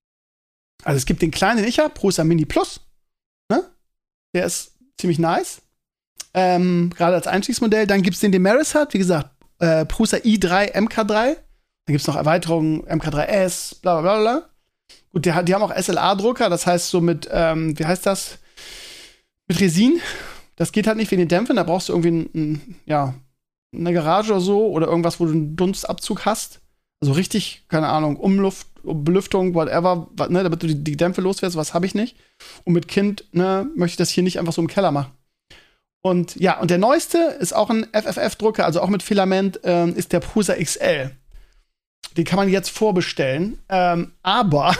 Speaker 2: also es gibt den kleinen, den ich habe, Prusa Mini Plus. Ne? Der ist ziemlich nice. Ähm, gerade als Einstiegsmodell. Dann gibt es den, den Maris hat, wie gesagt, äh, Prusa i drei M K drei. Dann gibt es noch Erweiterungen, M K drei S, bla bla bla. Gut, die, die haben auch S L A-Drucker, das heißt so mit, ähm, wie heißt das? Mit Resin. Das geht halt nicht wegen den Dämpfen, da brauchst du irgendwie ein, ein, ja, eine Garage oder so oder irgendwas, wo du einen Dunstabzug hast. Also richtig, keine Ahnung, Umluft, Belüftung, whatever, ne, damit du die, die Dämpfe loswirst, was habe ich nicht. Und mit Kind, ne, möchte ich das hier nicht einfach so im Keller machen. Und ja, und der neueste ist auch ein F F F-Drucker, also auch mit Filament, ähm, ist der Prusa X L. Den kann man jetzt vorbestellen. Ähm, aber,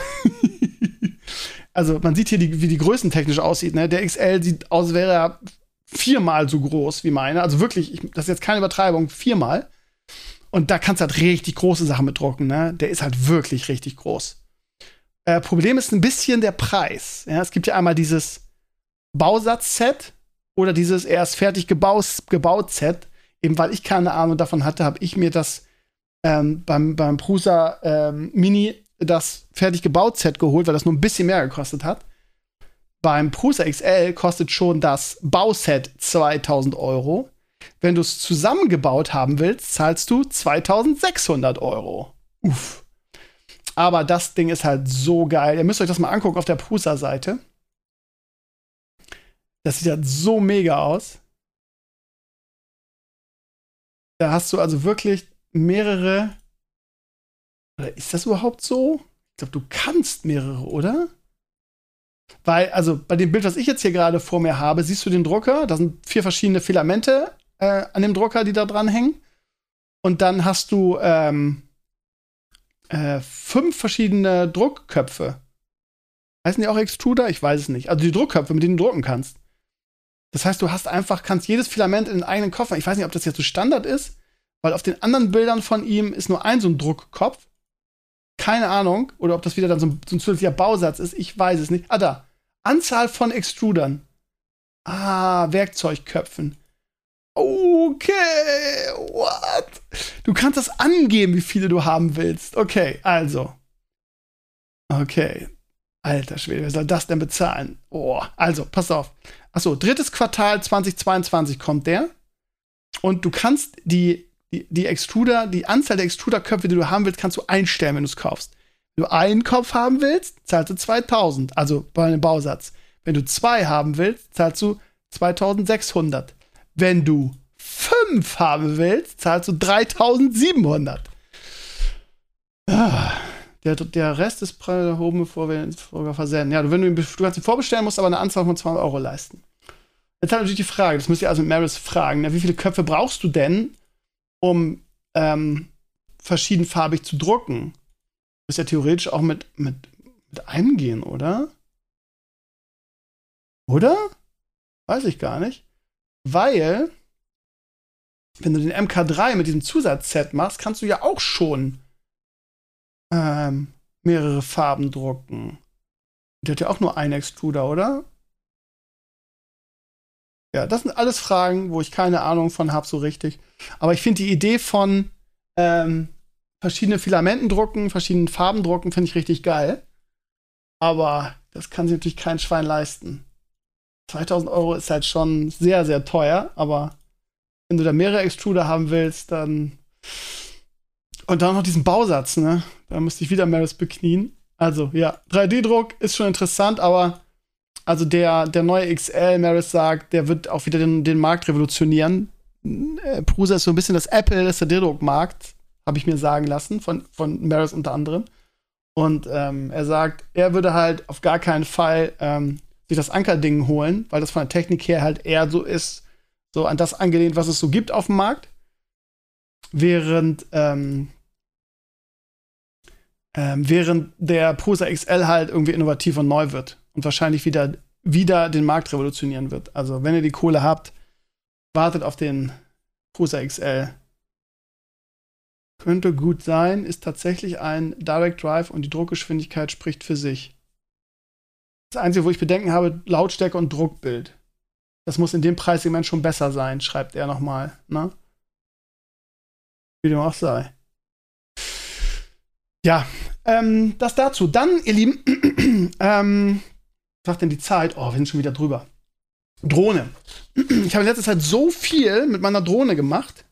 Speaker 2: also man sieht hier, die, wie die größentechnisch aussieht. Ne? Der X L sieht aus, als wäre er viermal so groß wie meine. Also wirklich, ich, das ist jetzt keine Übertreibung, viermal. Und da kannst du halt richtig große Sachen mit drucken. Ne? Der ist halt wirklich richtig groß. Äh, Problem ist ein bisschen der Preis. Ja? Es gibt ja einmal dieses Bausatzset oder dieses erst fertig gebaut, gebaut Set. Eben weil ich keine Ahnung davon hatte, habe ich mir das ähm, beim, beim Prusa ähm, Mini das fertig gebaut Set geholt, weil das nur ein bisschen mehr gekostet hat. Beim Prusa X L kostet schon das Bauset zweitausend Euro. Wenn du es zusammengebaut haben willst, zahlst du zweitausendsechshundert Euro. Uff. Aber das Ding ist halt so geil. Ihr müsst euch das mal angucken auf der Prusa-Seite. Das sieht halt so mega aus. Da hast du also wirklich mehrere. Oder ist das überhaupt so? Ich glaube, du kannst mehrere, oder? Weil, also bei dem Bild, was ich jetzt hier gerade vor mir habe, siehst du den Drucker. Da sind vier verschiedene Filamente äh, an dem Drucker, die da dran hängen. Und dann hast du ähm, äh, fünf verschiedene Druckköpfe. Heißen die auch Extruder? Ich weiß es nicht. Also die Druckköpfe, mit denen du drucken kannst. Das heißt, du hast einfach, kannst jedes Filament in den eigenen Kopf. Ich weiß nicht, ob das jetzt so Standard ist, weil auf den anderen Bildern von ihm ist nur ein so ein Druckkopf. Keine Ahnung. Oder ob das wieder dann so ein, so ein zusätzlicher Bausatz ist. Ich weiß es nicht. Ah, da. Anzahl von Extrudern. Ah, Werkzeugköpfen. Okay, what? Du kannst das angeben, wie viele du haben willst. Okay, also. Okay. Alter Schwede, wer soll das denn bezahlen? Oh, also, pass auf. Achso, drittes Quartal zweitausendzweiundzwanzig kommt der. Und du kannst die, die, die Extruder, die Anzahl der Extruderköpfe, die du haben willst, kannst du einstellen, wenn du es kaufst. Wenn du einen Kopf haben willst, zahlst du zweitausend, also bei einem Bausatz. Wenn du zwei haben willst, zahlst du zweitausendsechshundert. Wenn du fünf haben willst, zahlst du dreitausendsiebenhundert. Ah, der, der Rest ist erhoben, bevor wir ihn versenden. Ja, wenn du, ihn, du kannst ihn vorbestellen, musst aber eine Anzahl von zweihundert Euro leisten. Jetzt hat natürlich die Frage, das müsst ihr also mit Maris fragen, na, wie viele Köpfe brauchst du denn, um ähm, verschiedenfarbig zu drucken? Du musst ja theoretisch auch mit, mit, mit einem gehen, oder? Oder? Weiß ich gar nicht. Weil, wenn du den M K drei mit diesem Zusatzset machst, kannst du ja auch schon ähm, mehrere Farben drucken. Der hat ja auch nur einen Extruder, oder? Ja, das sind alles Fragen, wo ich keine Ahnung von habe so richtig. Aber ich finde die Idee von ähm, verschiedene Filamenten drucken, verschiedenen Farben drucken, finde ich richtig geil. Aber das kann sich natürlich kein Schwein leisten. zweitausend Euro ist halt schon sehr, sehr teuer, aber wenn du da mehrere Extruder haben willst, dann und dann noch diesen Bausatz, ne? Da müsste ich wieder Maris beknien. Also, ja, drei D-Druck ist schon interessant, aber also der, der neue X L, Maris sagt, der wird auch wieder den, den Markt revolutionieren. Äh, Prusa ist so ein bisschen das Apple des drei D-Druck-Markts, habe ich mir sagen lassen, von, von Maris unter anderem. Und ähm, er sagt, er würde halt auf gar keinen Fall ähm, sich das Ankerding holen, weil das von der Technik her halt eher so ist, so an das angelehnt, was es so gibt auf dem Markt. Während, ähm, ähm, während der Prusa X L halt irgendwie innovativ und neu wird und wahrscheinlich wieder, wieder den Markt revolutionieren wird. Also, wenn ihr die Kohle habt, wartet auf den Prusa X L. Könnte gut sein, ist tatsächlich ein Direct Drive und die Druckgeschwindigkeit spricht für sich. Das Einzige, wo ich Bedenken habe, Lautstärke und Druckbild. Das muss in dem Preissegment schon besser sein, schreibt er nochmal, ne? Wie dem auch sei. Ja, ähm, das dazu. Dann, ihr Lieben, ähm, was sagt denn die Zeit? Oh, wir sind schon wieder drüber. Drohne. Ich habe in letzter Zeit so viel mit meiner Drohne gemacht,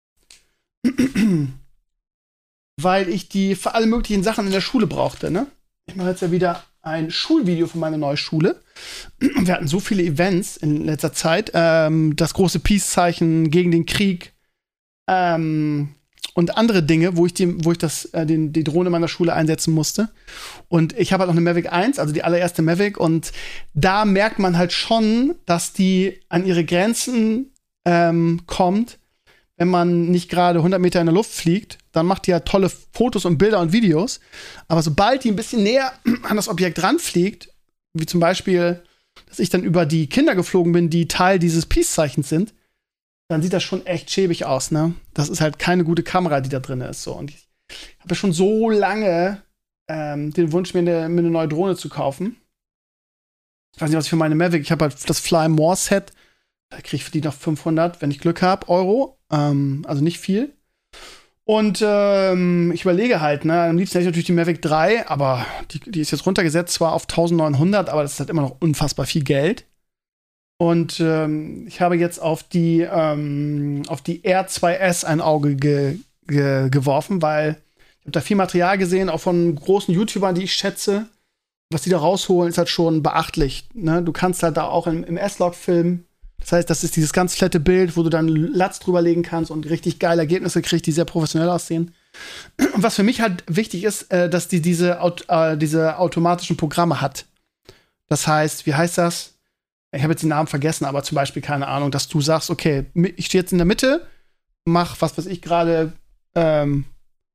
Speaker 2: weil ich die für alle möglichen Sachen in der Schule brauchte, ne? Ich mache jetzt ja wieder ein Schulvideo für meine neue Schule. Wir hatten so viele Events in letzter Zeit. Ähm, das große Peace-Zeichen gegen den Krieg. Ähm, und andere Dinge, wo ich, die, wo ich das, äh, den, die Drohne meiner Schule einsetzen musste. Und ich habe halt noch eine Mavic eins, also die allererste Mavic. Und da merkt man halt schon, dass die an ihre Grenzen ähm, kommt, wenn man nicht gerade hundert Meter in der Luft fliegt. Dann macht die ja tolle Fotos und Bilder und Videos. Aber sobald die ein bisschen näher an das Objekt ranfliegt, wie zum Beispiel, dass ich dann über die Kinder geflogen bin, die Teil dieses Peace-Zeichens sind, dann sieht das schon echt schäbig aus, ne? Das ist halt keine gute Kamera, die da drin ist. So. Und ich habe ja schon so lange ähm, den Wunsch, mir eine, mir eine neue Drohne zu kaufen. Ich weiß nicht, was ich für meine Mavic, ich habe halt das Fly More Set. Da kriege ich für die noch fünfhundert, wenn ich Glück habe, Euro. Ähm, also nicht viel. Und ähm, ich überlege halt, ne, am liebsten hätte ich natürlich die Mavic drei, aber die, die ist jetzt runtergesetzt, zwar auf eintausendneunhundert, aber das ist halt immer noch unfassbar viel Geld. Und ähm, ich habe jetzt auf die, ähm, auf die R zwei S ein Auge ge ge geworfen, weil ich habe da viel Material gesehen, auch von großen YouTubern, die ich schätze. Was die da rausholen, ist halt schon beachtlich. Ne? Du kannst halt da auch im, im S-Log filmen. Das heißt, das ist dieses ganz flatte Bild, wo du dann Latz drüberlegen kannst und richtig geile Ergebnisse kriegst, die sehr professionell aussehen. Und was für mich halt wichtig ist, äh, dass die diese, äh, diese automatischen Programme hat. Das heißt, wie heißt das? Ich habe jetzt den Namen vergessen, aber zum Beispiel, keine Ahnung, dass du sagst, okay, ich stehe jetzt in der Mitte, mach, was weiß ich, gerade ähm,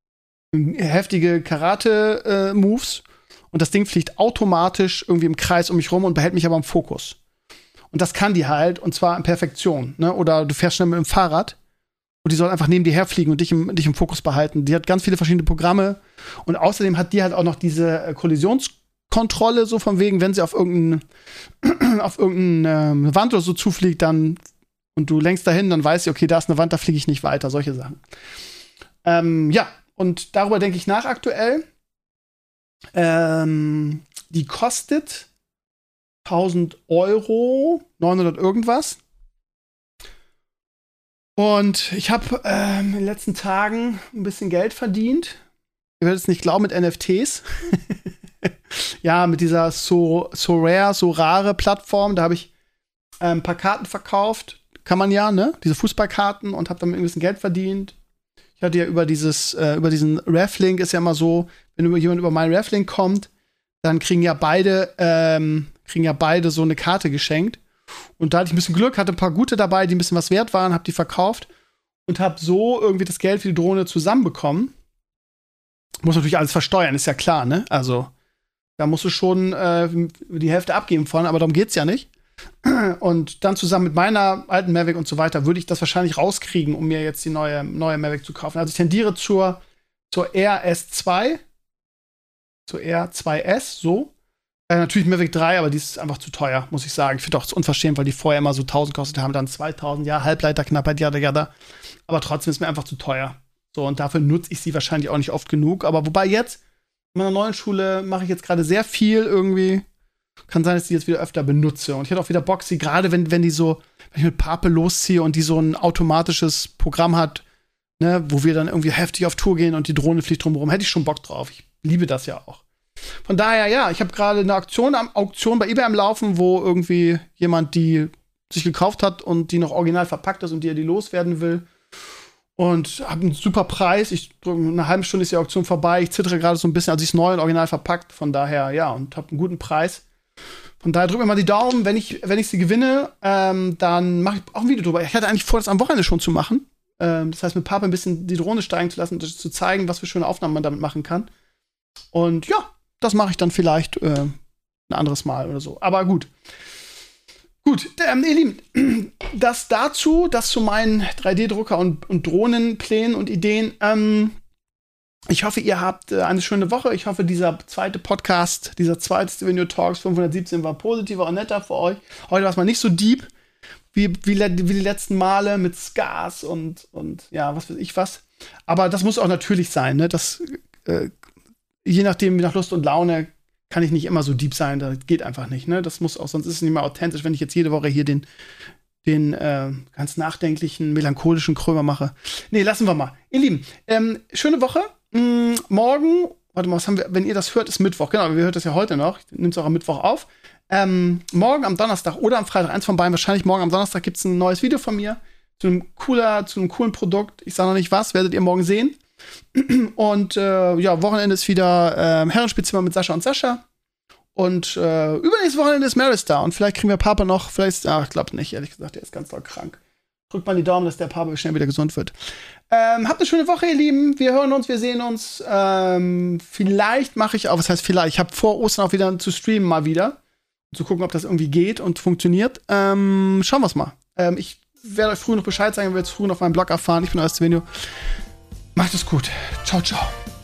Speaker 2: heftige Karate-Moves äh, und das Ding fliegt automatisch irgendwie im Kreis um mich rum und behält mich aber im Fokus. Und das kann die halt, und zwar in Perfektion. Ne? Oder du fährst schnell mit dem Fahrrad und die soll einfach neben dir herfliegen und dich im, dich im Fokus behalten. Die hat ganz viele verschiedene Programme und außerdem hat die halt auch noch diese äh, Kollisionskontrolle, so von wegen, wenn sie auf irgendeine auf irgendeine ähm, Wand oder so zufliegt, dann und du lenkst dahin, dann weiß sie, okay, da ist eine Wand, da fliege ich nicht weiter. Solche Sachen. Ähm, ja, und darüber denke ich nach aktuell. Ähm, die kostet tausend Euro, neunhundert irgendwas. Und ich habe ähm, in den letzten Tagen ein bisschen Geld verdient. Ihr werdet es nicht glauben, mit N F Ts. Ja, mit dieser so, so rare, so rare Plattform, da habe ich äh, ein paar Karten verkauft. Kann man ja, ne? Diese Fußballkarten und habe damit ein bisschen Geld verdient. Ich hatte ja über dieses, äh, über diesen Reflink ist ja immer so, wenn jemand über meinen Reflink kommt, dann kriegen ja beide, ähm, kriegen ja beide so eine Karte geschenkt. Und da hatte ich ein bisschen Glück, hatte ein paar gute dabei, die ein bisschen was wert waren, habe die verkauft und habe so irgendwie das Geld für die Drohne zusammenbekommen. Muss natürlich alles versteuern, ist ja klar, ne? Also, da musst du schon äh, die Hälfte abgeben von, aber darum geht's ja nicht. Und dann zusammen mit meiner alten Mavic und so weiter würde ich das wahrscheinlich rauskriegen, um mir jetzt die neue, neue Mavic zu kaufen. Also ich tendiere zur, zur R S zwei, zur R zwei S, so. Äh, natürlich Mavic drei, aber die ist einfach zu teuer, muss ich sagen. Ich finde auch unverschämt, weil die vorher immer so tausend gekostet haben, dann zweitausend, ja, Halbleiterknappheit, jada, jada. Aber trotzdem ist mir einfach zu teuer. So, und dafür nutze ich sie wahrscheinlich auch nicht oft genug. Aber wobei jetzt, in meiner neuen Schule mache ich jetzt gerade sehr viel irgendwie. Kann sein, dass ich die jetzt wieder öfter benutze. Und ich hätte auch wieder Bock, sie gerade, wenn, wenn die so, wenn ich mit Pape losziehe und die so ein automatisches Programm hat, ne, wo wir dann irgendwie heftig auf Tour gehen und die Drohne fliegt drumherum, hätte ich schon Bock drauf. Ich liebe das ja auch. Von daher, ja, ich habe gerade eine Auktion, Auktion bei eBay am Laufen, wo irgendwie jemand die sich gekauft hat und die noch original verpackt ist und die er die loswerden will. Und habe einen super Preis. Ich drücke eine halbe Stunde ist die Auktion vorbei. Ich zittere gerade so ein bisschen, also sie ist neu und original verpackt. Von daher, ja, und habe einen guten Preis. Von daher drück mir mal die Daumen. Wenn ich, wenn ich sie gewinne, ähm, dann mache ich auch ein Video drüber. Ich hatte eigentlich vor, das am Wochenende schon zu machen. Ähm, das heißt, mit Papa ein bisschen die Drohne steigen zu lassen und zu zeigen, was für schöne Aufnahmen man damit machen kann. Und ja, das mache ich dann vielleicht äh, ein anderes Mal oder so. Aber gut. Gut, ähm, ihr Lieben, das dazu, das zu meinen drei D-Drucker und, und Drohnenplänen und Ideen. Ähm, ich hoffe, ihr habt äh, eine schöne Woche. Ich hoffe, dieser zweite Podcast, dieser zweite Stevenio Talks fünfhundertsiebzehn war positiver und netter für euch. Heute war es mal nicht so deep wie, wie, wie die letzten Male mit Scars und, und ja, was weiß ich was. Aber das muss auch natürlich sein, ne? Das, äh, je nachdem, wie nach Lust und Laune, kann ich nicht immer so deep sein, das geht einfach nicht, ne? Das muss auch, sonst ist es nicht mehr authentisch, wenn ich jetzt jede Woche hier den, den äh, ganz nachdenklichen, melancholischen Krömer mache. Nee, lassen wir mal. Ihr Lieben, ähm, schöne Woche. Mm, morgen, warte mal, was haben wir, wenn ihr das hört, ist Mittwoch, genau, wir hören das ja heute noch, ich nehme es auch am Mittwoch auf. Ähm, morgen am Donnerstag oder am Freitag, eins von beiden, wahrscheinlich morgen am Donnerstag gibt es ein neues Video von mir zu einem cooler, zu einem coolen Produkt. Ich sage noch nicht was, werdet ihr morgen sehen. Und äh, ja, Wochenende ist wieder äh, Herrenspielzimmer mit Sascha und Sascha. Und äh, übernächstes Wochenende ist Maris da. Und vielleicht kriegen wir Papa noch, vielleicht, ach, ich glaube nicht, ehrlich gesagt, der ist ganz doll krank. Drückt mal die Daumen, dass der Papa schnell wieder gesund wird. Ähm, habt eine schöne Woche, ihr Lieben. Wir hören uns, wir sehen uns. Ähm, vielleicht mache ich auch, was heißt vielleicht? Ich habe vor Ostern auch wieder zu streamen mal wieder. Zu gucken, ob das irgendwie geht und funktioniert. Ähm, schauen wir es mal. Ähm, ich werde euch früh noch Bescheid sagen, wir werden es früh noch auf meinem Blog erfahren. Ich bin euer Stevenio. Macht es gut. Ciao, ciao.